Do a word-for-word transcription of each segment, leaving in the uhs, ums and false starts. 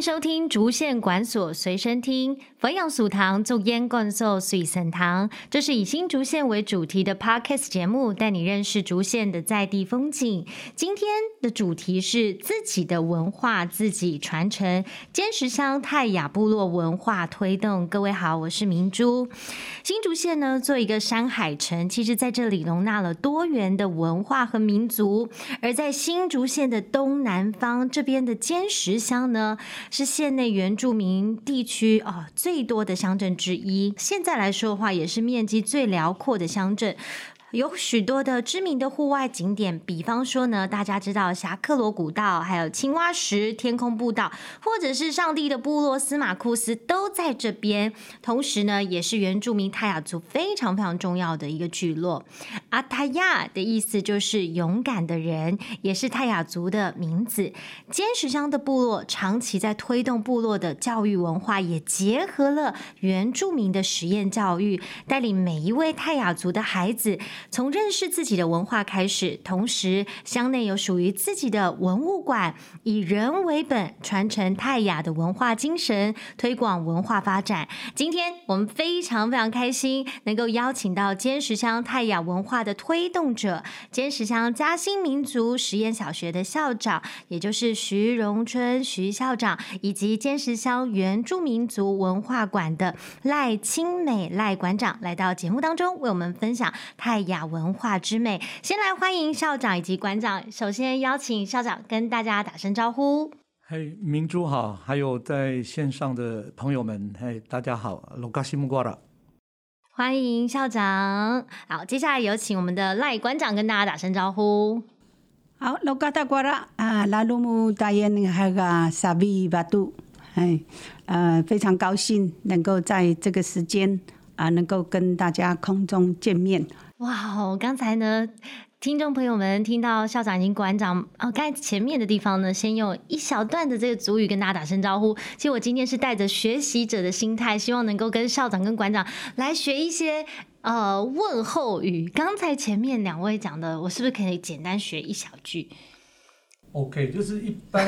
收听竹县管所随身听，佛养俗堂做烟灌寿随身堂。这是以新竹县为主题的 Podcast 节目，带你认识竹县的在地风景。今天的主题是自己的文化自己传承，尖石乡泰雅部落文化推动。各位好，我是明珠。新竹县呢，做一个山海城，其实在这里容纳了多元的文化和民族。而在新竹县的东南方这边的尖石乡呢，是县内原住民地区、哦、最多的乡镇之一。现在来说的话，也是面积最辽阔的乡镇。有许多的知名的户外景点，比方说呢，大家知道侠客罗古道，还有青蛙石天空步道，或者是上帝的部落司马库斯都在这边。同时呢，也是原住民泰雅族非常非常重要的一个聚落。阿泰亚的意思就是勇敢的人，也是泰雅族的名字。尖石乡的部落长期在推动部落的教育文化，也结合了原住民的实验教育，带领每一位泰雅族的孩子从认识自己的文化开始。同时乡内有属于自己的文物馆，以人为本，传承泰雅的文化精神，推广文化发展。今天我们非常非常开心能够邀请到尖石乡泰雅文化的推动者，尖石乡嘉兴民族实验小学的校长，也就是徐荣春徐校长，以及尖石乡原住民族文化馆的赖清美赖馆长来到节目当中，为我们分享泰雅文化之美。先来欢迎校长以及馆长。首先邀请校长跟大家打声招呼。 嘿，明珠好，还有在线上的朋友们，嘿，大家好，罗嘎西木瓜拉。 欢迎校长。好，接下来有请我们的赖馆长跟大家打声招呼。 好，罗嘎达瓜拉啊，拉鲁木大雁那个萨比巴杜，哎，呃，非常高兴能够在这个时间啊，能够跟大家空中见面。 哇，刚才呢，听众朋友们听到校长以及馆长哦，刚才前面的地方呢，先用一小段的这个族语跟大家打声招呼。其实我今天是带着学习者的心态，希望能够跟校长跟馆长来学一些呃问候语。刚才前面两位讲的，我是不是可以简单学一小句 ？OK， 就是一般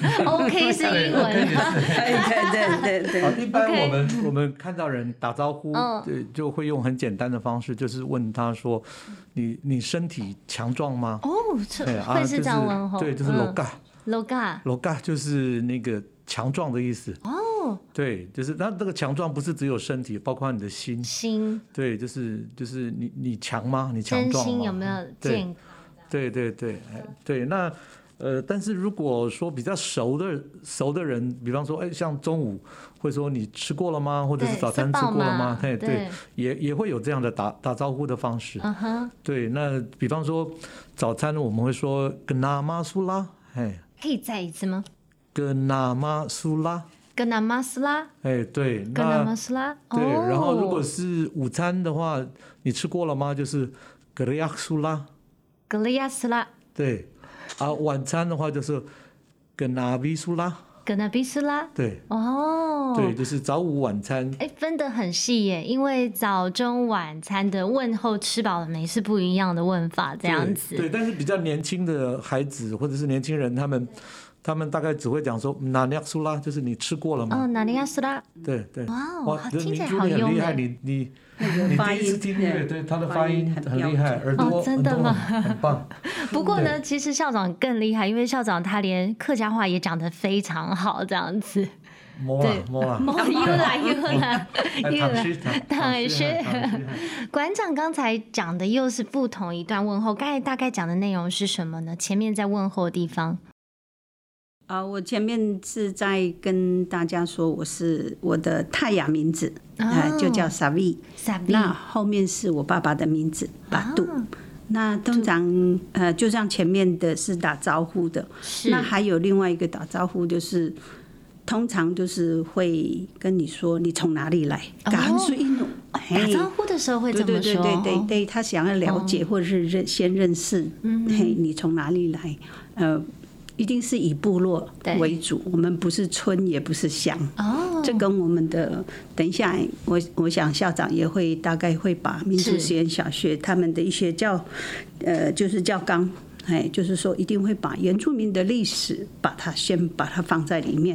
OK 是英文， 对对对对对。一般我们、okay. 我们看到人打招呼，哦、就会用很简单的方式，就是问他说：“你你身体强壮吗？” 哦，会是这样问候、 啊就是？对，就是 loga loga loga 就是那个强壮的意思。 哦， 对，就是那这个强壮不是只有身体，包括你的心。 心。 对，就是就是你你强吗？你强壮吗？ 真心有没有健康？ 对对对对对，那。呃，但是如果说比较熟的熟的人，比方说，哎，像中午会说你吃过了吗？或者是早餐吃过了吗？对对，也也会有这样的打打招呼的方式。嗯哼，对，那比方说早餐我们会说跟那玛苏拉，哎， 可以再一次吗？ 跟那玛苏拉， 跟那玛苏拉， 哎，对， 跟那玛苏拉， 对，然后如果是午餐的话，你吃过了吗？就是格里亚苏拉， 格里亚苏拉， 对。啊，晚餐的话就是跟那比苏拉， 跟那比苏拉， 对， 哦， 对，就是早午晚餐， 哎，分得很细耶，因为早中晚餐的问候吃饱了没是不一样的问法，这样子， 对，对，但是比较年轻的孩子或者是年轻人，他们他们大概只会讲说哪尼亚苏拉，就是你吃过了吗？ 哦，哪尼亚苏拉， 对对， 哇，听起来好优美， 你你。你第一次听对对，他的发音很厉害，耳朵、 哦、真的吗？ 很棒。 不过呢，其实校长更厉害，因为校长他连客家话也讲得非常好，这样子。 摸啦摸啦， 摸又来又来又来， 当然是。馆长刚才讲的又是不同一段问候，刚才大概讲的内容是什么呢？前面在问候的地方。 啊，我前面是在跟大家说我是我的泰雅名字，哦呃、就叫 Savi， 那后面是我爸爸的名字巴杜。哦、那通常呃，就像前面的是打招呼的，那还有另外一个打招呼就是，通常就是会跟你说你从哪里来，感谢你。 打招呼的时候会这么说， 对对对对对，他想要了解或者是认先认识，嗯、嘿，你从哪里来，呃。一定是以部落为主，我们不是村也不是乡。哦，这跟我们的等一下我我想校长也会大概会把民族实验小学他们的一些教呃就是教纲，哎，就是说一定会把原住民的历史把它先把它放在里面。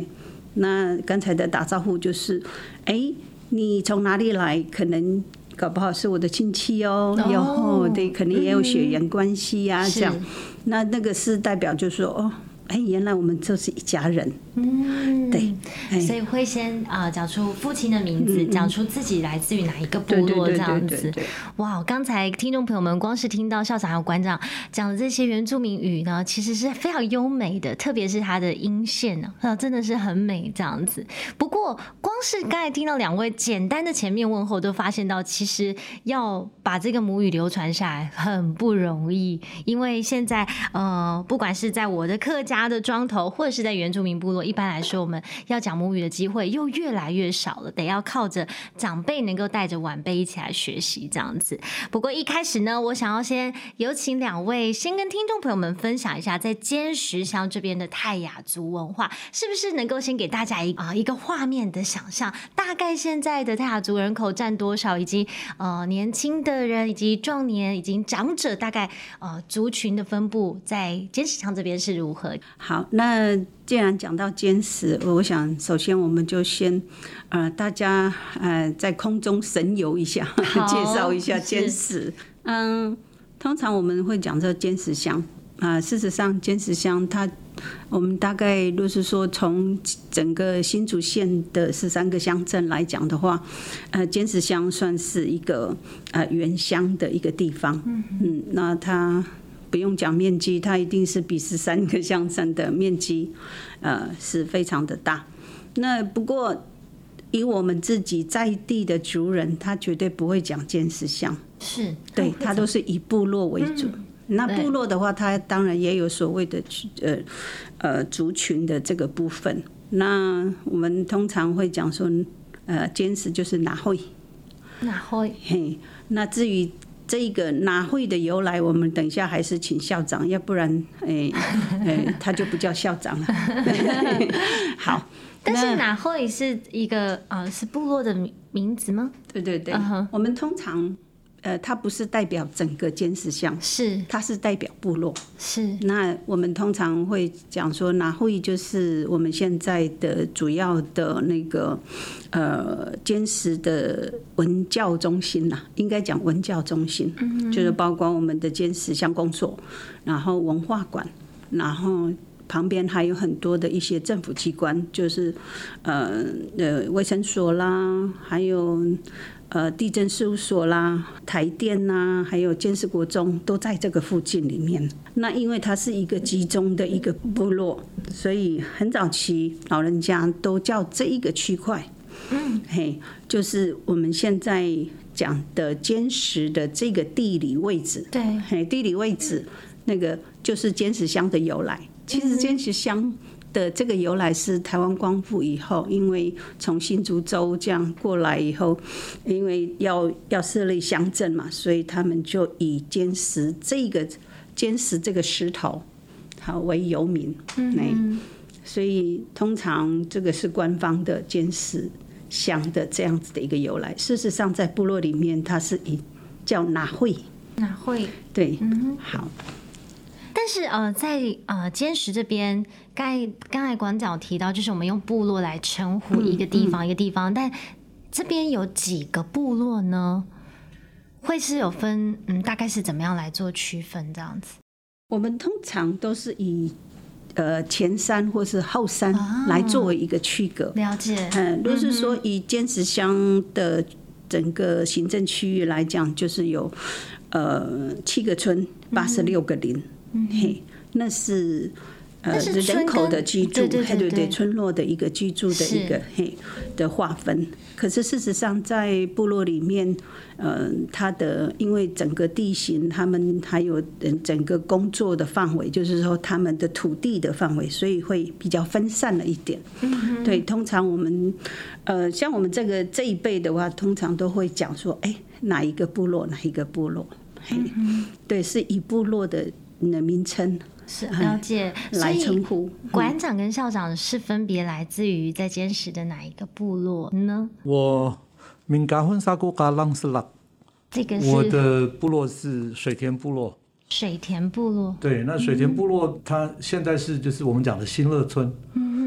那刚才的打招呼就是，哎，你从哪里来？可能搞不好是我的亲戚哦，然后对，可能也有血缘关系呀、啊，这样。那那个是代表就是说，哦，哎，原来我们就是一家人。嗯，对， 所以会先啊讲出父亲的名字，讲、嗯、出自己来自于哪一个部落这样子。哇，刚才听众朋友们光是听到校长还有馆长讲的这些原住民语呢，其实是非常优美的，特别是它的音线呢、啊，真的是很美这样子。不过，光是刚才听到两位简单的前面问候，都发现到其实要把这个母语流传下来很不容易，因为现在呃，不管是在我的客家的庄头，或者是在原住民部落，一般来说我们要讲母语的机会又越来越少了，得要靠着长辈能够带着晚辈一起来学习这样子。不过一开始呢，我想要先有请两位先跟听众朋友们分享一下在尖石乡这边的泰雅族文化，是不是能够先给大家一啊、呃、一个画面的想象，大概现在的泰雅族人口占多少，以及呃年轻的人以及壮年以及长者大概呃族群的分布在尖石乡这边是如何？ 好，那既然讲到尖石，我想首先我们就先呃大家呃在空中神游一下，介绍一下尖石。嗯，通常我们会讲这尖石乡啊、呃，事实上尖石乡它我们大概就是说从整个新竹县的十三个乡镇来讲的话，呃尖石乡算是一个呃原乡的一个地方。嗯, 嗯那它不用讲面积，它一定是比十三个乡镇的面积，呃，是非常的大。那不过以我们自己在地的族人，他绝对不会讲尖石乡， 是对，他都是以部落为主。嗯、那部落的话，它当然也有所谓的呃呃族群的这个部分。那我们通常会讲说，呃，尖石就是哪会， 哪会， 嘿，那至于这个哪会的由来，我们等一下还是请校长，要不然，哎、欸欸，他就不叫校长了。好， 但是哪会是一个呃是部落的名字吗？ 对对对， uh-huh. 我们通常呃，它不是代表整个尖石乡， 是它是代表部落。 是， 那我们通常会讲说，哪会就是我们现在的主要的那个呃尖石的文教中心呐，应该讲文教中心，嗯、就是包括我们的尖石乡公所，然后文化馆，然后旁边还有很多的一些政府机关，就是呃呃卫生所啦，还有呃地政事务所啦、台电呐，还有尖石国中都在这个附近里面。那因为它是一个集中的一个部落，所以很早期老人家都叫这一个区块，嗯，嘿，就是我们现在讲的尖石的这个地理位置， 对， 嘿，地理位置那个就是尖石乡的由来。其实尖石乡的这个由来是台湾光复以后，因为从新竹州这样过来以后，因为要要设立乡镇嘛，所以他们就以尖石这个尖石这个石头好为由名。嗯，所以通常这个是官方的尖石乡的这样子的一个由来。事实上，在部落里面，它是以叫哪会， 哪会， 对，嗯，好。 但是呃，在呃尖石这边，刚才刚才馆长提到，就是我们用部落来称呼一个地方、嗯嗯、一个地方，但这边有几个部落呢？会是有分，嗯，大概是怎么样来做区分这样子？ 我们通常都是以呃前山或是后山来作为一个区隔。 了解。 嗯，如果是说以尖石乡的整个行政区域来讲，就是有呃七个村，八十六个邻。嗯、嘿，那是呃人口的居住，对对对，村落的一个居住的一个嘿的划分。可是事实上，在部落里面，呃，它的因为整个地形，他们还有整个工作的范围，就是说他们的土地的范围，所以会比较分散了一点。嗯、对，通常我们呃，像我们这个这一辈的话，通常都会讲说，哎，哪一个部落，哪一个部落，嘿，嗯、对，是以部落的。的名称是了解， 来称呼。 馆长跟校长是分别来自于在尖石的哪一个部落呢？ 我闽嘎混沙古嘎浪是啦， 这个是我的部落是水田部落。 水田部落， 对，那水田部落它现在是就是我们讲的新乐村。嗯，新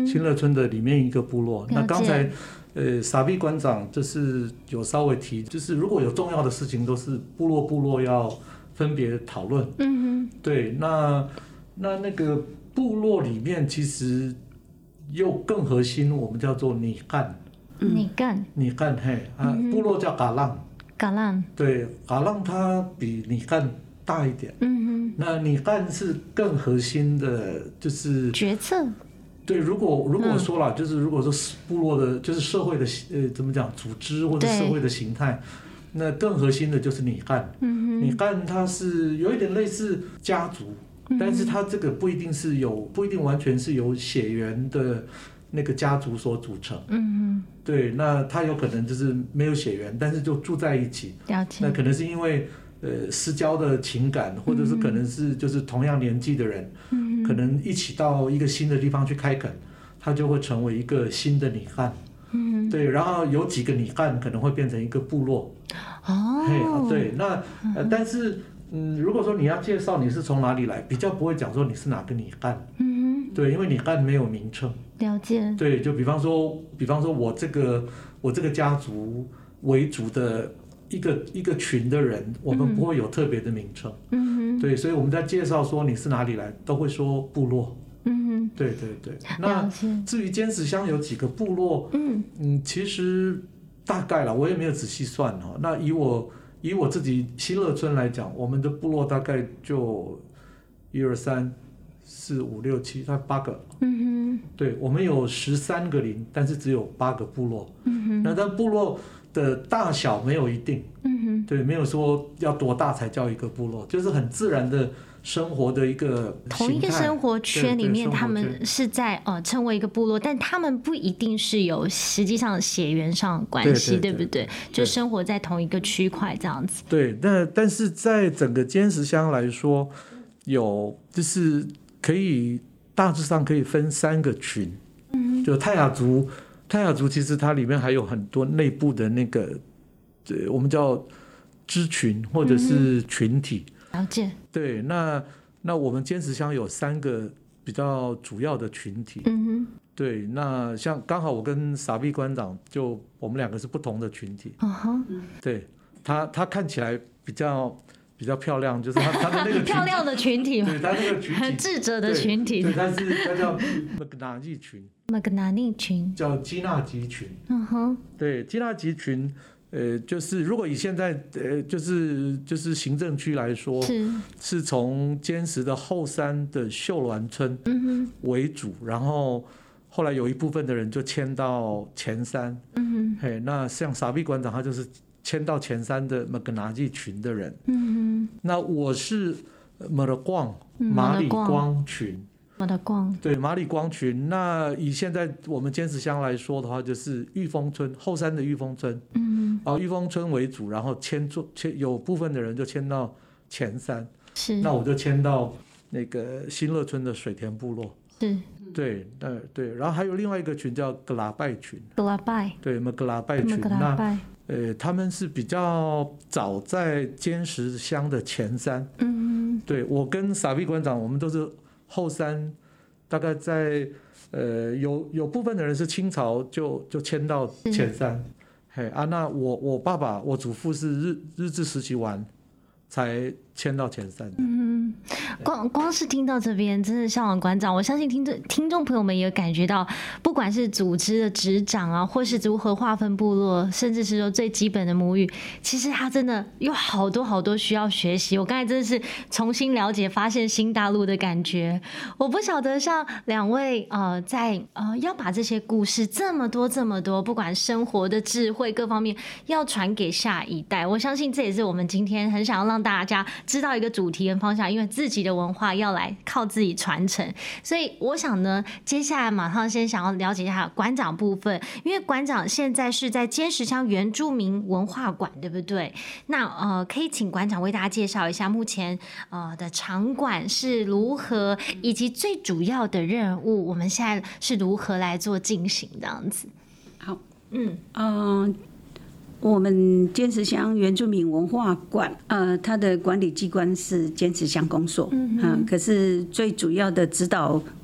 新乐村的里面一个部落。那刚才呃傻逼馆长就是有稍微提，就是如果有重要的事情，都是部落部落要分别讨论。嗯哼，对，那那那个部落里面其实又更核心，我们叫做拟干。 拟干， 拟干，嘿啊，部落叫嘎浪。 嘎浪， 对，嘎浪它比拟干大一点。嗯哼，那拟干是更核心的，就是决策。 对，如果如果说了，嗯、就是如果说部落的，就是社会的呃怎么讲，组织或者社会的形态，那更核心的就是拟干。嗯哼，拟干它是有一点类似家族，嗯、但是它这个不一定是有，不一定完全是由血缘的那个家族所组成。嗯哼，对，那它有可能就是没有血缘，但是就住在一起。 了解。 那可能是因为呃私交的情感，或者是可能是就是同样年纪的人。嗯，可能一起到一个新的地方去开垦，它就会成为一个新的拟干。嗯，对，然后有几个拟干可能会变成一个部落。哦，嘿，啊、对，那呃，但是嗯，如果说你要介绍你是从哪里来，比较不会讲说你是哪个拟干。嗯，对，因为拟干没有名称。 了解。对， 就比方说，比方说我这个我这个家族为主的一个一个群的人，我们不会有特别的名称。嗯，对，所以我们在介绍说你是哪里来，都会说部落。嗯，对对对。那至于尖石乡有几个部落，嗯嗯，其实大概啦，我也没有仔细算哈。那以我以我自己新乐村来讲，我们的部落大概就一二三四五六七，它八个。嗯哼，对，我们有十三个邻，但是只有八个部落。嗯哼，那但部落的大小没有一定。嗯哼，对，没有说要多大才叫一个部落，就是很自然的生活的一个同一个生活圈里面，他们是在呃称为一个部落，但他们不一定是有实际上血缘上的关系， 对, 对, 对, 对不对？就生活在同一个区块这样子。 对，那但是在整个尖石乡来说，有就是可以大致上可以分三个群。嗯，就泰雅族，泰雅族其实它里面还有很多内部的那个，我们叫支群或者是群体。 了解。 对，那那我们尖石乡有三个比较主要的群体。嗯哼。对，那像刚好我跟傻逼馆长就我们两个是不同的群体。嗯哼。对，他他看起来比较比较漂亮，就是他他的那个漂亮的群体， 对，他那个群体很智者的群体。 对，但是他叫麦格纳利群。 麦格纳利群叫基纳吉群。 嗯哼。 对，基纳吉群。呃，就是如果以现在呃，就是就是行政区来说，是是从尖石的后山的秀峦村为主，嗯、然后后来有一部分的人就迁到前山，嗯嘿，那像傻逼馆长他就是迁到前山的马格纳吉群的人，嗯那我是马勒光马里光群。 马里光对马里光群，那以现在我们尖石乡来说的话，就是玉峰村后山的玉峰村，嗯，啊玉峰村为主，然后迁迁有部分的人就迁到前山， 是， 那我就迁到那个新乐村的水田部落， 是， 对，呃对，然后还有另外一个群叫格拉拜群， 格拉拜， 对，我们格拉拜群，那呃他们是比较早在尖石乡的前山，嗯，对我跟傻逼馆长我们都是。后山大概在呃有有部分的人是清朝就就迁到前山，嘿啊，那我我爸爸我祖父是日日治时期完才迁到前山的。嗯， 光光是听到这边，真的向往馆长，我相信听众听众朋友们也感觉到，不管是组织的执掌啊，或是如何划分部落，甚至是说最基本的母语，其实他真的有好多好多需要学习。我刚才真的是重新了解，发现新大陆的感觉。我不晓得像两位呃，在呃要把这些故事这么多这么多，不管生活的智慧各方面，要传给下一代。我相信这也是我们今天很想要让大家知道一个主题跟方向，因为自己的文化要来靠自己传承，所以我想呢，接下来马上先想要了解一下馆长部分，因为馆长现在是在尖石乡原住民文化馆，对不对？那呃，可以请馆长为大家介绍一下目前呃的场馆是如何，以及最主要的任务，我们现在是如何来做进行这样子。 好，嗯嗯。呃我们尖石乡原住民文化馆，呃，它的管理机关是尖石乡公所，嗯、呃，可是最主要的指导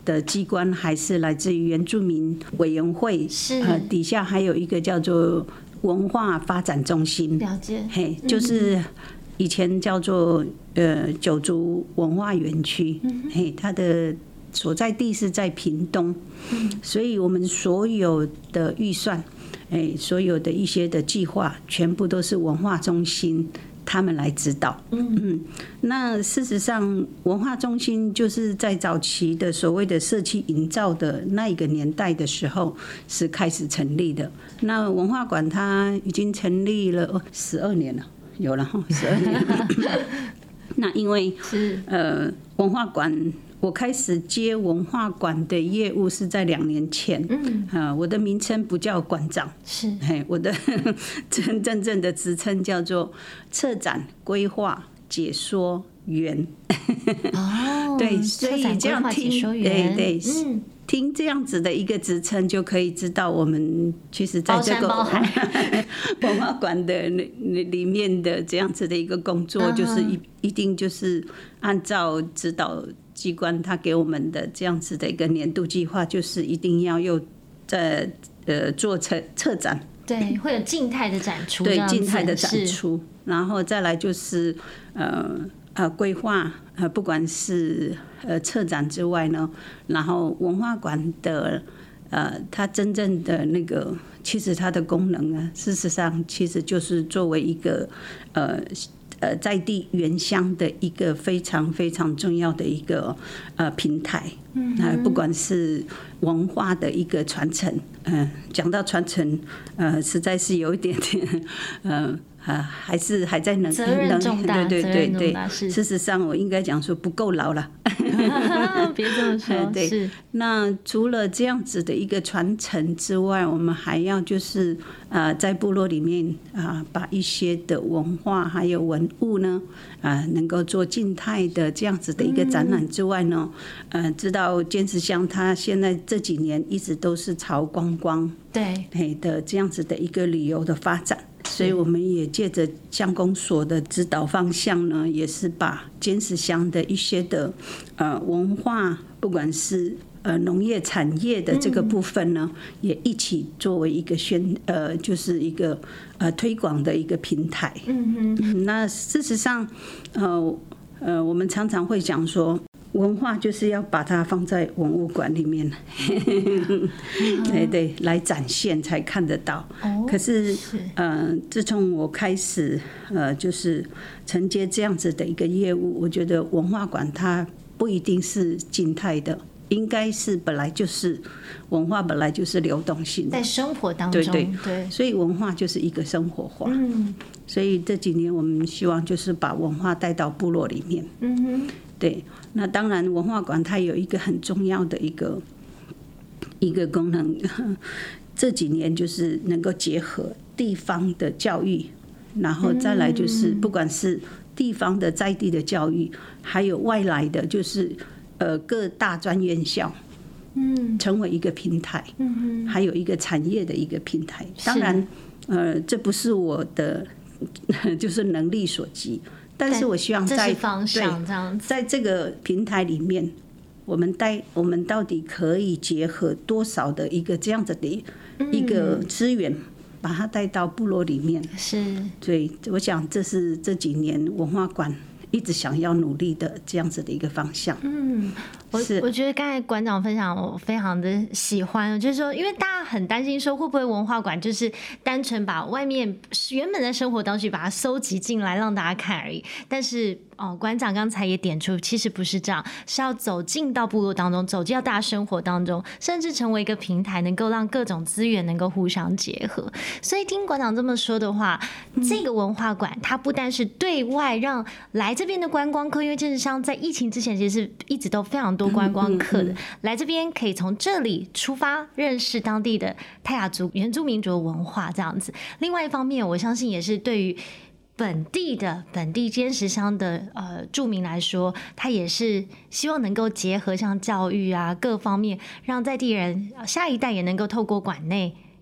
的机关还是来自于原住民委员会， 是呃，底下还有一个叫做文化发展中心， 了解， 嘿，就是以前叫做呃九族文化园区，嘿，它的所在地是在屏东，所以我们所有的预算，哎，所有的一些的计划，全部都是文化中心他们来指导。嗯，那事实上，文化中心就是在早期的所谓的社区营造的那一个年代的时候是开始成立的。那文化馆它已经成立了十二年了，有了哈，十二年了。那因为呃文化馆。我开始接文化馆的业务是在两年前，嗯，啊，我的名称不叫馆长， 是， 哎，我的真真正的职称叫做策展规划解说员。 哦， 对，所以这样听，对对，嗯。听这样子的一个职称，就可以知道我们其实在这个文化馆的里面的这样子的一个工作，就是一一定就是按照指导机关他给我们的这样子的一个年度计划，就是一定要又在呃做策策展， 对，会有静态的展出， 对，静态的展出，然后再来就是呃。呃，规划呃，不管是呃策展之外呢，然后文化馆的呃，它真正的那个，其实它的功能呢，事实上其实就是作为一个呃呃在地原乡的一个非常非常重要的一个呃平台。嗯，呃，不管是文化的一个传承，嗯、呃，讲到传承，呃，实在是有一点点，呃。啊，还是还在能责任重大， 对对对对。事实上，我应该讲说不够牢了。 别这么说。 对， 是。 那除了这样子的一个传承之外，我们还要就是呃，在部落里面啊、呃，把一些的文化还有文物呢，啊、呃，能够做静态的这样子的一个展览之外呢，嗯、呃，知道尖石乡它现在这几年一直都是朝观光对的这样子的一个旅游的发展。所以我们也借着乡公所的指导方向呢，也是把尖石乡的一些的呃文化，不管是呃农业产业的这个部分呢，也一起作为一个宣呃就是一个呃推广的一个平台。嗯哼。那事实上，呃呃，我们常常会讲说。文化就是要把它放在文物馆里面，对对，来展现才看得到。可是，呃，自从我开始呃，就是承接这样子的一个业务，我觉得文化馆它不一定是静态的，应该是本来就是文化，本来就是流动性的， 在生活当中，对对对，所以文化就是一个生活化。嗯，所以这几年我们希望就是把文化带到部落里面。嗯哼。对，那当然文化馆它有一个很重要的一个一个功能，这几年就是能够结合地方的教育，然后再来就是不管是地方的在地的教育，还有外来的，就是呃各大专院校，嗯，成为一个平台，嗯，还有一个产业的一个平台。当然，呃，这不是我的就是能力所及。但是我希望在方向这样子， 在这个平台里面，我们带我们到底可以结合多少的一个这样子的一个资源，嗯、把它带到部落里面。 是， 对，我想这是这几年文化馆一直想要努力的这样子的一个方向。嗯。 我我觉得刚才馆长分享我非常的喜欢，就是说，因为大家很担心说会不会文化馆就是单纯把外面原本的生活东西把它收集进来让大家看而已，但是哦，馆长刚才也点出，其实不是这样，是要走进到部落当中，走进到大家生活当中，甚至成为一个平台，能够让各种资源能够互相结合。所以听馆长这么说的话，这个文化馆它不但是对外让来这边的观光客，因为尖石乡在疫情之前其实是一直都非常多观光客的，来这边可以从这里出发，认识当地的泰雅族原住民族的文化这样子。另外一方面，我相信也是对于本地的本地尖石乡的呃住民来说，他也是希望能够结合像教育啊各方面，让在地人下一代也能够透过馆内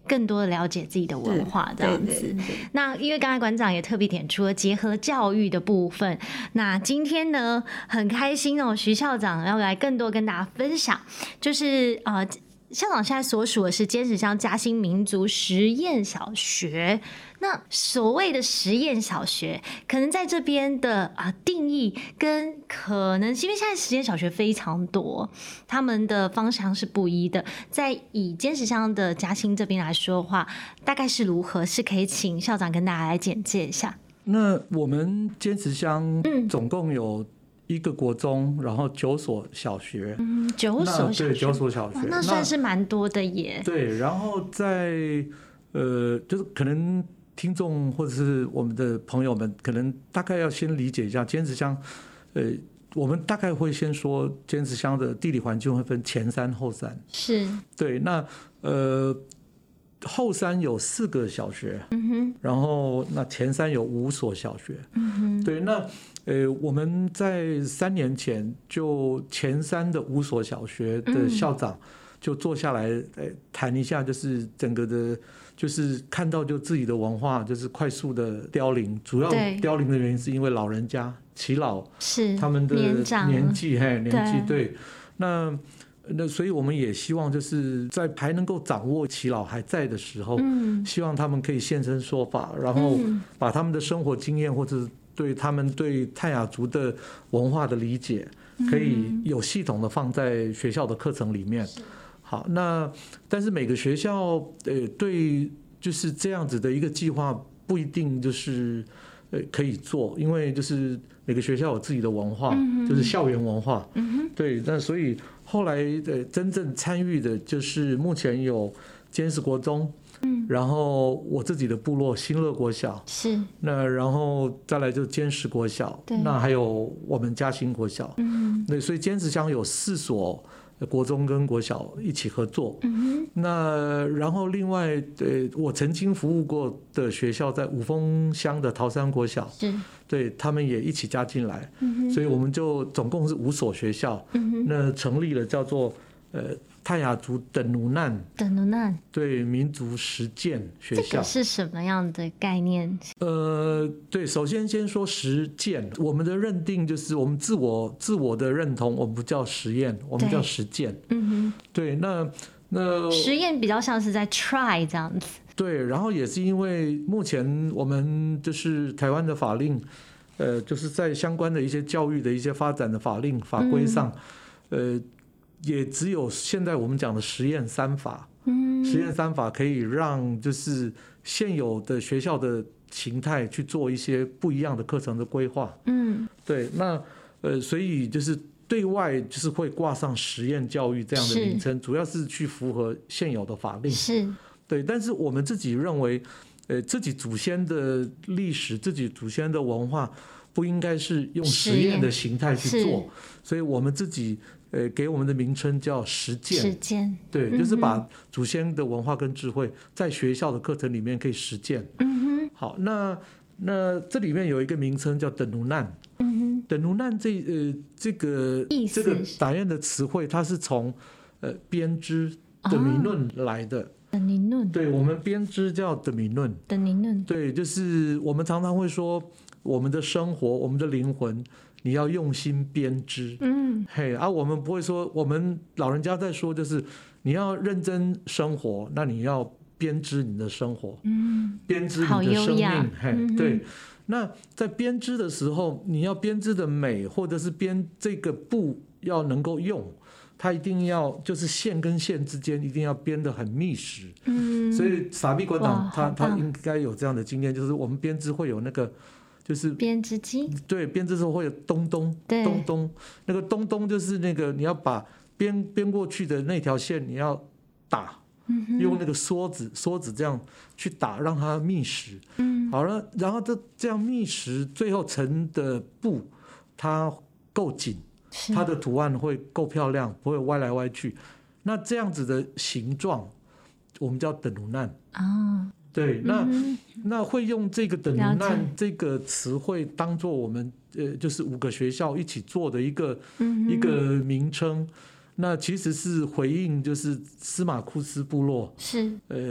更多的了解自己的文化这样子。 对对对， 那因为刚才馆长也特别点出了结合教育的部分，那今天呢很开心哦，徐校长要来更多跟大家分享，就是呃。校长现在所属的是尖石乡嘉兴民族实验小学。那所谓的实验小学，可能在这边的啊定义跟可能，因为现在实验小学非常多，他们的方向是不一的。在以尖石乡的嘉兴这边来说的话，大概是如何？是可以请校长跟大家来简介一下。 那我们尖石乡总共有一个国中，然后九所小学， 嗯，九所小学， 对，九所小学， 那算是蛮多的耶。 对，然后在呃，就是可能听众或者是我们的朋友们，可能大概要先理解一下尖石乡，呃，我们大概会先说尖石乡的地理环境会分前山后山， 是， 对，那呃。后山有四个小学，嗯哼，然后那前山有五所小学，嗯哼，对，那呃我们在三年前就前山的五所小学的校长就坐下来呃谈一下，就是整个的，就是看到就自己的文化就是快速的凋零，主要凋零的原因是因为老人家耆老是他们的年纪嘿年纪对， 对，那。那所以我们也希望就是在还能够掌握耆老还在的时候，嗯，希望他们可以现身说法，然后把他们的生活经验或者对他们对泰雅族的文化的理解，可以有系统的放在学校的课程里面。好，那但是每个学校呃对就是这样子的一个计划不一定就是呃可以做，因为就是每个学校有自己的文化，就是校园文化，对，那所以。后来的真正参与的就是目前有尖石国中，嗯，然后我自己的部落新乐国小是， 那然后再来就尖石国小，那还有我们嘉兴国小，嗯，对，所以尖石乡有四所国中跟国小一起合作，嗯，那然后另外对我曾经服务过的学校在五峰乡的桃山国小，是。对他们也一起加进来，嗯、所以我们就总共是五所学校，嗯、那成立了叫做呃泰雅族等奴难等奴难对民族实践学校。 这个是什么样的概念？ 呃，对，首先先说实践，我们的认定就是我们自我自我的认同，我们不叫实验，我们叫实践。嗯哼，对，那那实验比较像是在 try 这样子。 对，然后也是因为目前我们就是台湾的法令，呃，就是在相关的一些教育的一些发展的法令法规上，嗯、呃，也只有现在我们讲的实验三法，嗯，实验三法可以让就是现有的学校的形态去做一些不一样的课程的规划，嗯，对，那呃，所以就是对外就是会挂上实验教育这样的名称，主要是去符合现有的法令， 是。 对，但是我们自己认为，呃，自己祖先的历史、自己祖先的文化，不应该是用实验的形态去做，所以我们自己呃给我们的名称叫实践。 实践， 对，嗯、就是把祖先的文化跟智慧在学校的课程里面可以实践。嗯哼。好，那那这里面有一个名称叫等奴难。嗯哼。等奴难这呃这个这个打雁的词汇，它是从呃编织的米论来的。哦对，我们编织叫的米论， 的米论， 对，就是我们常常会说，我们的生活，我们的灵魂，你要用心编织，嗯，嘿，啊，我们不会说，我们老人家在说，就是你要认真生活，那你要编织你的生活，嗯，编织你的生命，嘿，嗯、对，那在编织的时候，你要编织的美，或者是编这个布要能够用。它一定要就是线跟线之间一定要编得很密实，嗯，所以傻逼馆长他他应该有这样的经验，就是我们编织会有那个就是编织机， 对，编织时候会有咚咚咚咚，那个咚咚就是那个你要把编编过去的那条线你要打，嗯、用那个梭子梭子这样去打，让它密实，嗯，好了，然后这这样密实，最后成的布它够紧。它的图案会够漂亮，不会歪来歪去。那这样子的形状，我们叫等奴难。哦，对，那、嗯、那会用这个等奴难这个词汇当做我们呃，就是五个学校一起做的一个、嗯、一个名称。那其实是回应，就是司马库斯部落是呃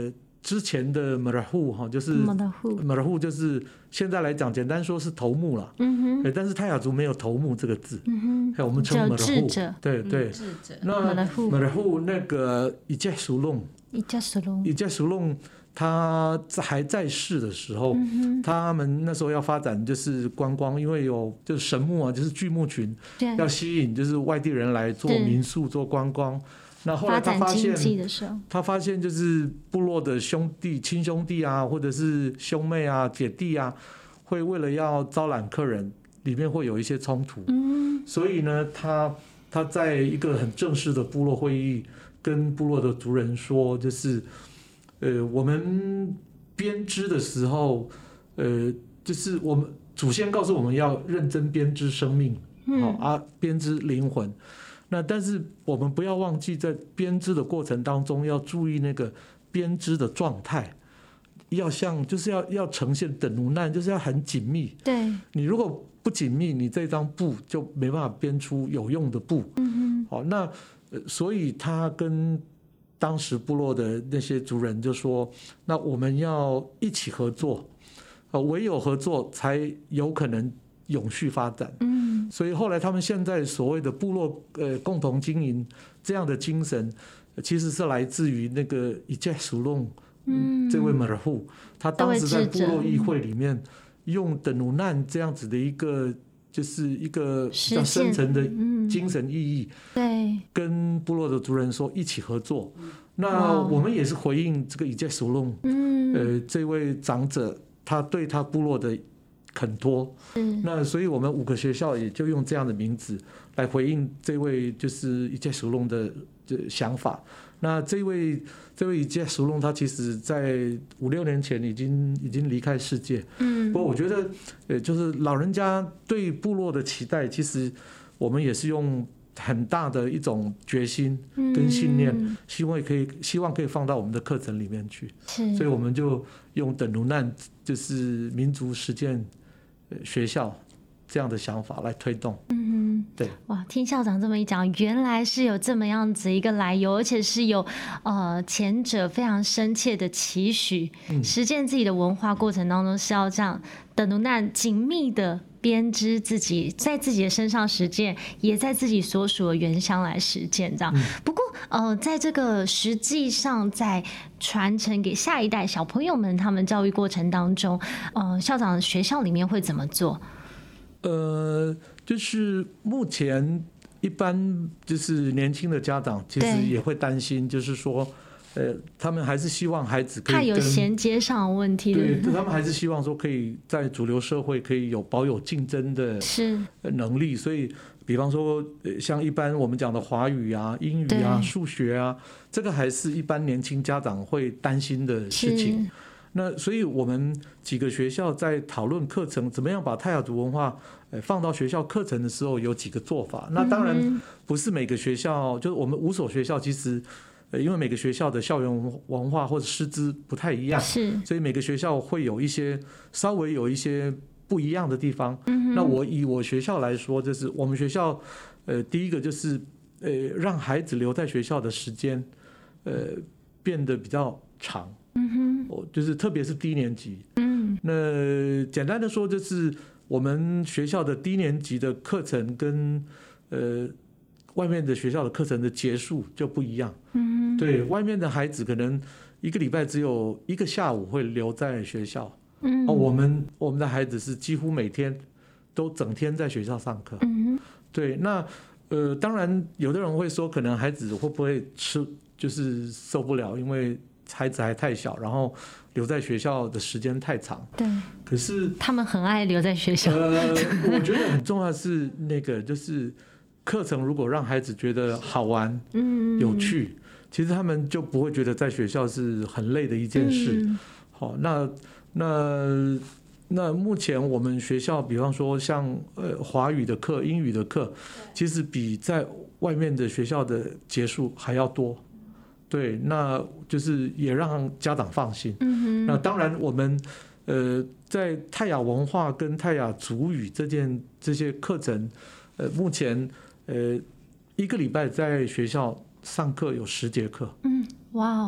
之前的马拉户哈，就是马拉户就是现在来讲，简单说是头目了。嗯哼。但是泰雅族没有头目这个字。嗯哼。还有我们称马拉户。对对。智者。那马拉户那个伊杰苏隆。 伊杰苏隆。 伊杰苏隆。他还在世的时候，嗯、他们那时候要发展就是观光，因为有就是神木啊，就是巨木群，要吸引就是外地人来做民宿、做观光。那后来他发现，他发现就是部落的兄弟、亲兄弟啊，或者是兄妹啊、姐弟啊，会为了要招揽客人，里面会有一些冲突。嗯、所以呢，他他在一个很正式的部落会议，跟部落的族人说，就是。呃，我们编织的时候，呃，就是我们祖先告诉我们要认真编织生命，好、嗯、啊，编织灵魂。那但是我们不要忘记，在编织的过程当中要注意那个编织的状态，要像就是要要呈现等无难，就是要很紧密。 对， 你如果不紧密，你这张布就没办法编出有用的布。嗯好，那、呃、所以他跟当时部落的那些族人就说：“那我们要一起合作，呃，唯有合作才有可能永续发展。”嗯，所以后来他们现在所谓的部落呃共同经营这样的精神，其实是来自于那个伊杰苏隆嗯这位马拉户，他当时在部落议会里面用等努难这样子的一个。就是一个比较深层的精神意义， 对， 跟部落的族人说一起合作。那我们也是回应这个伊杰苏隆，嗯，呃，这位长者他对他部落的肯托，嗯，那所以我们五个学校也就用这样的名字来回应这位就是伊杰苏隆的想法。那这位这位伊杰苏隆，他其实在五六年前已经已经离开世界。嗯，不过我觉得，呃，就是老人家对部落的期待，其实我们也是用很大的一种决心跟信念，嗯、希望可以希望可以放到我们的课程里面去。是，所以我们就用等奴难就是民族实践学校这样的想法来推动。嗯。对， 哇，听校长这么一讲，原来是有这么样子一个来由，而且是有呃前者非常深切的期许，嗯、实践自己的文化过程当中是要这样等奴难紧密的编织自己，在自己的身上实践，也在自己所属的原乡来实践这样。嗯、不过呃，在这个实际上在传承给下一代小朋友们他们教育过程当中，呃，校长学校里面会怎么做？ 呃。就是目前一般就是年轻的家长其实也会担心，就是说，呃，他们还是希望孩子可以怕有衔接上的问题， 对，他们还是希望说可以在主流社会可以有保有竞争的能力，所以比方说像一般我们讲的华语啊、英语啊、数学啊，这个还是一般年轻家长会担心的事情。那所以我们几个学校在讨论课程怎么样把泰雅族文化放到学校课程的时候，有几个做法。那当然不是每个学校，就是我们五所学校，其实因为每个学校的校园文化或者师资不太一样，是，所以每个学校会有一些稍微有一些不一样的地方。那我以我学校来说，就是我们学校呃第一个就是呃让孩子留在学校的时间呃变得比较长。嗯哼，就是特别是低年级，嗯，那简单的说就是我们学校的低年级的课程跟呃外面的学校的课程的结束就不一样，嗯，对，外面的孩子可能一个礼拜只有一个下午会留在学校，嗯，我们我们的孩子是几乎每天都整天在学校上课，嗯，对，那呃当然有的人会说，可能孩子会不会吃就是受不了，因为孩子还太小，然后留在学校的时间太长。对，可是他们很爱留在学校。 呃，我觉得很重要的是那个，就是课程如果让孩子觉得好玩、嗯、有趣，其实他们就不会觉得在学校是很累的一件事。嗯、好，那那那目前我们学校，比方说像呃华语的课、英语的课，其实比在外面的学校的结束还要多。对，那就是也让家长放心。嗯、那当然，我们呃在泰雅文化跟泰雅族语这件这些课程，呃，目前呃一个礼拜在学校上课有十节课。嗯，哇哦。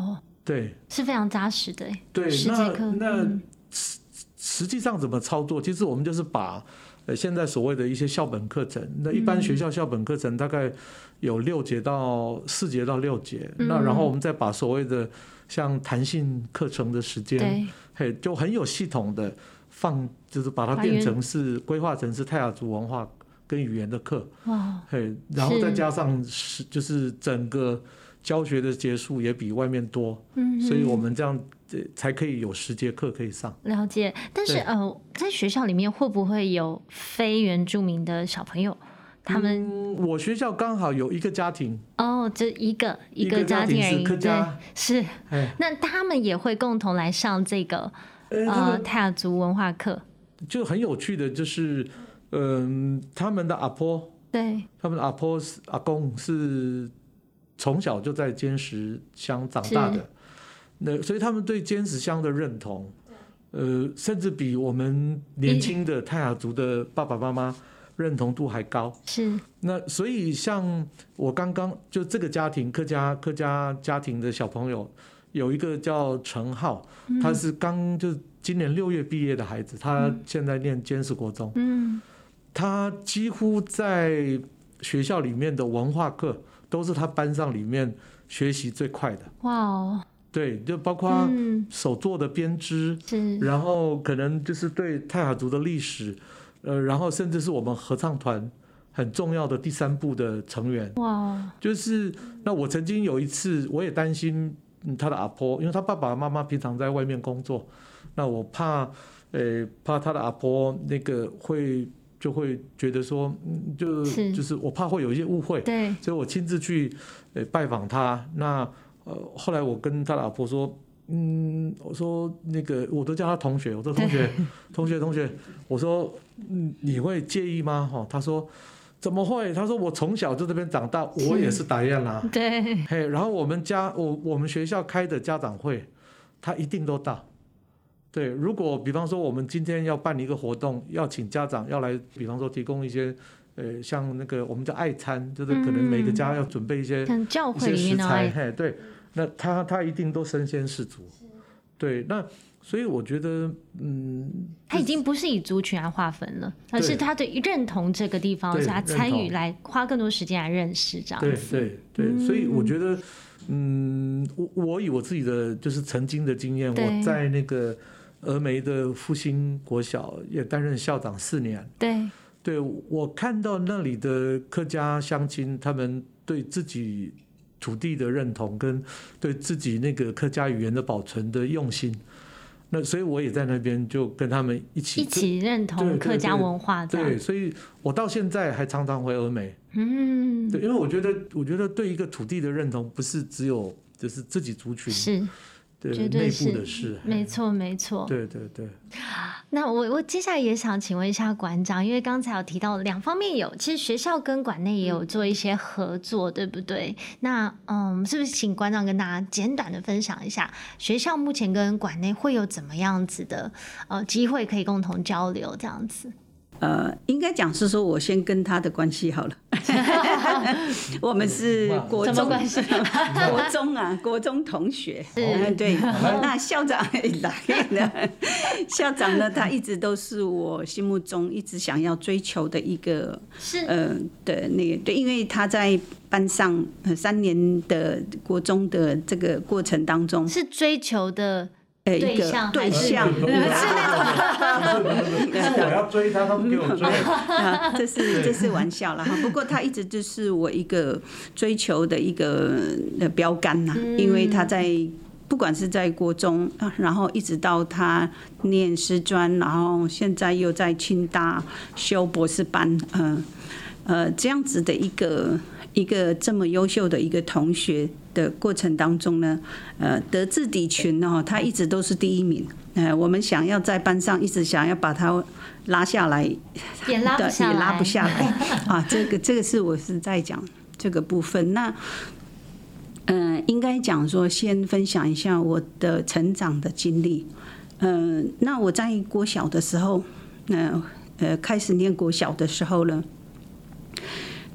对， 是非常扎实的。 对， 十节课。 那那、嗯、实际上怎么操作？其实我们就是把呃现在所谓的一些校本课程，那一般学校校本课程大概有六节到四节到六节，嗯、那然后我们再把所谓的像弹性课程的时间，嘿，就很有系统的放，就是把它变成是规划成是泰雅族文化跟语言的课，哇，嘿，然后再加上是就是整个教学的节数也比外面多，嗯，所以我们这样才可以有十节课可以上。 了解，但是呃，在学校里面会不会有非原住民的小朋友？他们、 嗯、我学校刚好有一个家庭哦，就一个一个家庭而已， 客家是，那他们也会共同来上这个呃泰雅族文化课。 就很有趣的就是，嗯、呃，他们的阿婆，对，他们的阿婆阿公是从小就在尖石乡长大的，那所以他们对尖石乡的认同，呃，甚至比我们年轻的泰雅族的爸爸妈妈认同度还高。是，那所以像我刚刚就这个家庭客家客家家庭的小朋友，有一个叫陈浩，嗯、他是刚就今年六月毕业的孩子，他现在念尖石国中，嗯，他几乎在学校里面的文化课都是他班上里面学习最快的。哇哦！对，就包括手作的编织，嗯、然后可能就是对泰雅族的历史。呃，然后甚至是我们合唱团很重要的第三部的成员。哇！就是那我曾经有一次，我也担心他的阿婆，因为他爸爸妈妈平常在外面工作，那我怕，呃，怕他的阿婆那个会就会觉得说，就就是我怕会有一些误会，对，所以我亲自去呃拜访他。那呃后来我跟他的阿婆说。嗯，我说那个，我都叫他同学，我说同学，同学，同学，我说，嗯，你会介意吗？哈，他说，怎么会？他说我从小就这边长大，我也是打雁啦。对，嘿，然后我们家，我我们学校开的家长会，他一定都到。对，如果比方说我们今天要办一个活动，要请家长要来，比方说提供一些。呃，像那个我们叫爱餐，就是可能每个家要准备一些、嗯、教会里面的爱，嘿，对，那他他一定都身先士卒，对，那所以我觉得，嗯， 他已经不是以族群来划分了，而是他对认同这个地方，而且他参与来花更多时间来认识这样子， 对对对，嗯、所以我觉得，嗯，我我以我自己的就是曾经的经验，我在那个峨眉的复兴国小也担任校长四年，对。对，我看到那里的客家乡亲，他们对自己土地的认同，跟对自己那个客家语言的保存的用心，那所以我也在那边就跟他们一起一起认同客家文化。 对，对对，所以我到现在还常常回峨眉。嗯，对，因为我觉得，我觉得对一个土地的认同，不是只有就是自己族群是。 绝对是，没错没错。 对对对。 那我我接下来也想请问一下馆长，因为刚才有提到两方面有，其实学校跟馆内也有做一些合作，嗯、对不对？那嗯，是不是请馆长跟大家简短的分享一下，学校目前跟馆内会有怎么样子的呃机会可以共同交流这样子？ 呃，应该讲是说，我先跟他的关系好了。我们是国中关系， 国中啊，国中同学。嗯，对。那校长来了，校长呢，他一直都是我心目中一直想要追求的一个，是呃的那个对，因为他在班上三年的国中的这个过程当中， 是追求的。 呃，一个对象， 是那种，是我要追他，他不给我追， 啊，这是这是玩笑了哈。不过他一直就是我一个追求的一个标杆呐，因为他在不管是在国中，然后一直到他念师专，然后现在又在清大修博士班，呃呃，这样子的一个一个这么优秀的一个同学的过程当中呢，呃，德智体群哦，他一直都是第一名。呃，我们想要在班上一直想要把他拉下来， 也拉不下来， 也拉不下来啊。这个这个是我是在讲这个部分。那嗯、呃，应该讲说，先分享一下我的成长的经历。嗯、呃，那我在国小的时候，呃呃，开始念国小的时候呢。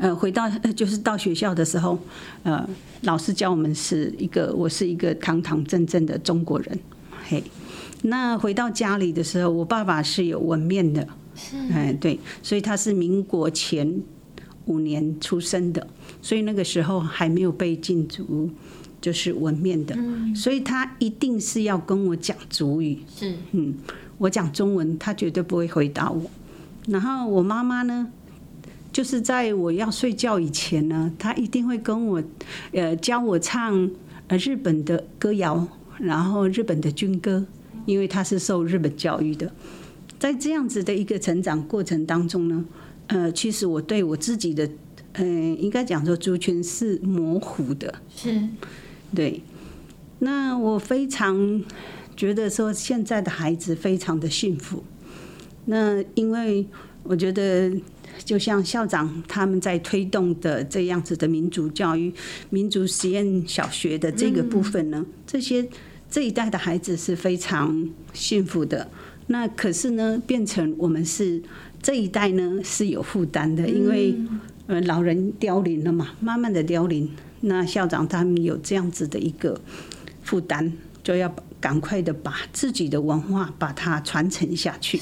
呃，回到就是到学校的时候，呃，老师教我们是一个，我是一个堂堂正正的中国人，嘿。那回到家里的时候，我爸爸是有纹面的，哎，对，所以他是民国前五年出生的，所以那个时候还没有被禁足，就是纹面的，所以他一定是要跟我讲族语， 是， 嗯，我讲中文，他绝对不会回答我。然后我妈妈呢，就是在我要睡觉以前呢，她一定会跟我，呃，教我唱呃日本的歌谣，然后日本的军歌，因为她是受日本教育的。在这样子的一个成长过程当中呢，呃，其实我对我自己的，呃，应该讲说族群是模糊的， 是，对。 那我非常觉得说现在的孩子非常的幸福。那因为我觉得，就像校长他们在推动的这样子的民族教育、民族实验小学的这个部分呢，这些这一代的孩子是非常幸福的。那可是呢，变成我们是这一代呢是有负担的，因为呃老人凋零了嘛，慢慢的凋零。那校长他们有这样子的一个负担，就要赶快的把自己的文化把它传承下去。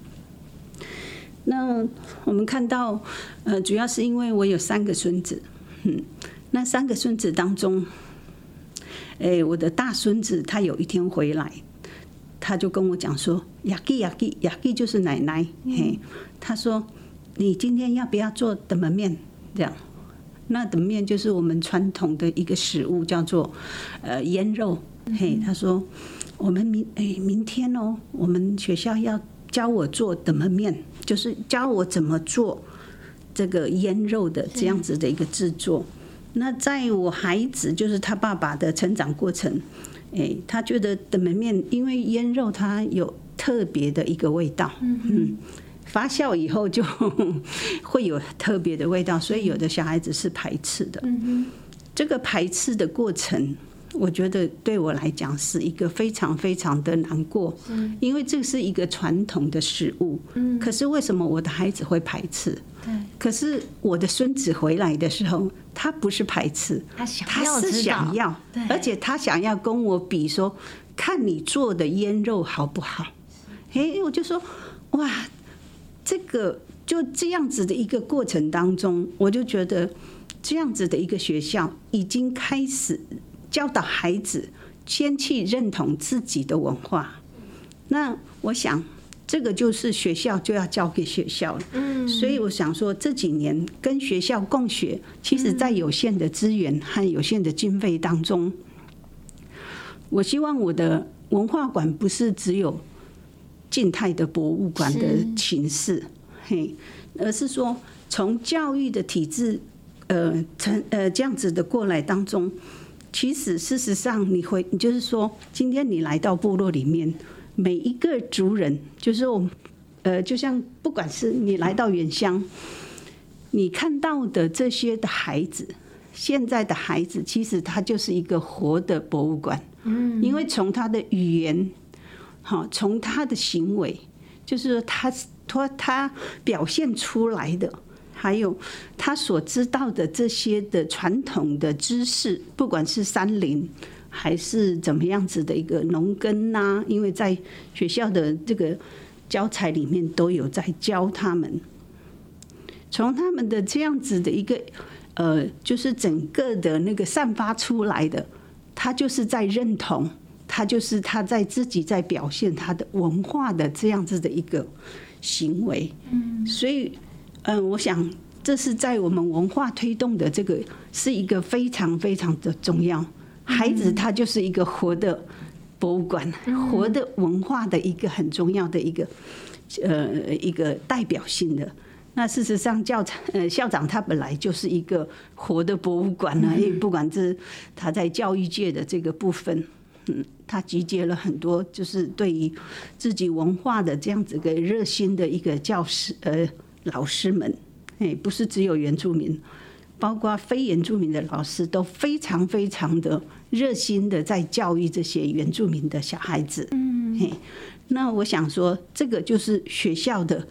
那我们看到，呃，主要是因为我有三个孙子，嗯，那三个孙子当中，哎，我的大孙子他有一天回来，他就跟我讲说：“雅基雅基雅基就是奶奶，嘿，他说你今天要不要做等门面？这样，那等面就是我们传统的一个食物，叫做呃腌肉，嘿，他说我们明哎明天哦，我们学校要教我做等门面。”就是教我怎么做这个腌肉的这样子的一个制作。那在我孩子就是他爸爸的成长过程，哎，他觉得等门面，因为腌肉它有特别的一个味道，嗯，发酵以后就会有特别的味道，所以有的小孩子是排斥的。这个排斥的过程，我觉得对我来讲是一个非常非常的难过，因为这是一个传统的食物，可是为什么我的孩子会排斥？可是我的孙子回来的时候，他不是排斥，他是想要，而且他想要跟我比说，看你做的腌肉好不好？哎，我就说，哇，这个就这样子的一个过程当中，我就觉得这样子的一个学校已经开始教导孩子先去认同自己的文化。那我想这个就是学校就要交给学校了。嗯，所以我想说这几年跟学校共学，其实在有限的资源和有限的经费当中，我希望我的文化馆不是只有静态的博物馆的形式，嘿，而是说从教育的体制呃成呃这样子的过来当中，其实事实上你会，你就是说，今天你来到部落里面，每一个族人，就是我们呃，就像不管是你来到原乡，你看到的这些的孩子，现在的孩子，其实他就是一个活的博物馆。嗯，因为从他的语言，好，从他的行为，就是说他他他表现出来的。还有他所知道的这些的传统的知识，不管是山林还是怎么样子的一个农耕呐，因为在学校的这个教材里面都有在教他们，从他们的这样子的一个呃，就是整个的那个散发出来的，他就是在认同，他就是他在自己在表现他的文化的这样子的一个行为，嗯，所以。嗯，我想这是在我们文化推动的这个是一个非常非常的重要。孩子他就是一个活的博物馆，活的文化的一个很重要的一个呃一个代表性的。那事实上教呃校长他本来就是一个活的博物馆呢，因为不管是他在教育界的这个部分，嗯，他集结了很多就是对于自己文化的这样子个热心的一个教师呃。老师们，哎，不是只有原住民，包括非原住民的老师都非常非常的热心的在教育这些原住民的小孩子。嗯，那我想说，这个就是学校的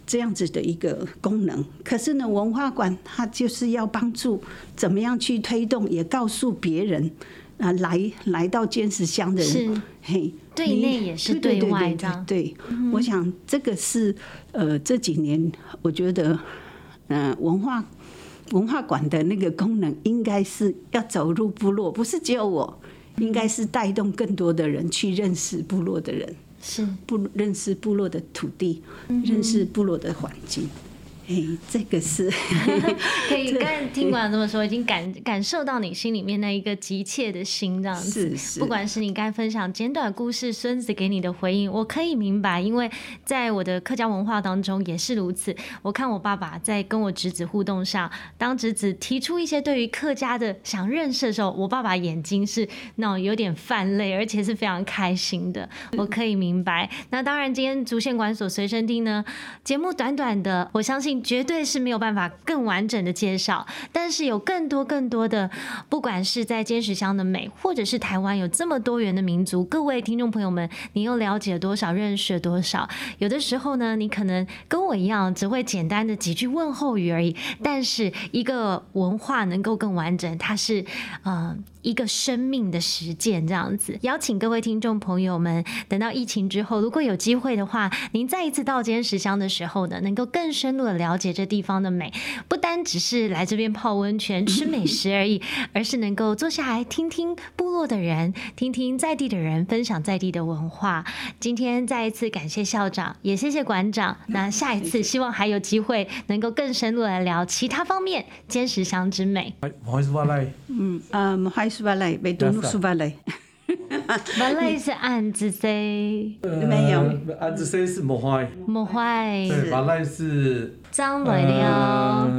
这样子的一个功能。可是呢，文化馆它就是要帮助怎么样去推动，也告诉别人啊，来来到尖石乡的人， 嘿，对内也是对外的。 对，对对嗯、我想这个是呃这几年我觉得，呃文化文化馆的那个功能应该是要走入部落，不是只有我，应该是带动更多的人去认识部落的人。 是不认识部落的土地，嗯、认识部落的环境。哎，这个是可以。刚才听馆长这么说，已经感感受到你心里面那一个急切的心，这样子。 是是。 不管是你刚才分享简短故事，孙子给你的回应，我可以明白，因为在我的客家文化当中也是如此。我看我爸爸在跟我侄子互动上，当侄子提出一些对于客家的想认识的时候，我爸爸眼睛是那种有点泛泪，而且是非常开心的。我可以明白。那当然，今天竹县馆所随身听呢，节目短短的，我相信绝对是没有办法更完整的介绍，但是有更多更多的，不管是在尖石乡的美，或者是台湾有这么多元的民族，各位听众朋友们，你又了解了多少，认识了多少？有的时候呢，你可能跟我一样，只会简单的几句问候语而已，但是一个文化能够更完整，它是呃一个生命的实践，这样子。邀请各位听众朋友们，等到疫情之后，如果有机会的话，您再一次到尖石乡的时候呢，能够更深入的了解这地方的美，不单只是来这边泡温泉吃美食而已，而是能够坐下来听听部落的人，听听在地的人分享在地的文化。今天再一次感谢校长，也谢谢馆长。那下一次希望还有机会能够更深入的聊其他方面尖石乡之美。 嗯啊，唔係蘇巴黎，未到蘇巴黎。 巴黎是安子 C， 没有， 安子 C 是莫怀， 莫怀， 对，巴黎是张来了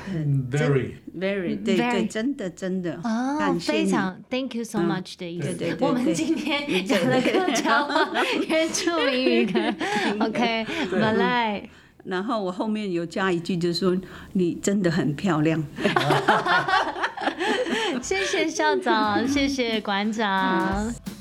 ，very very， 对对，真的真的， 哦，非常 ，thank you so much 的意思。 对对， 我们今天讲了客家话、原住民语的 ，OK， 巴黎。 然后我后面有加一句，就是说你真的很漂亮。 谢谢校长，谢谢馆长。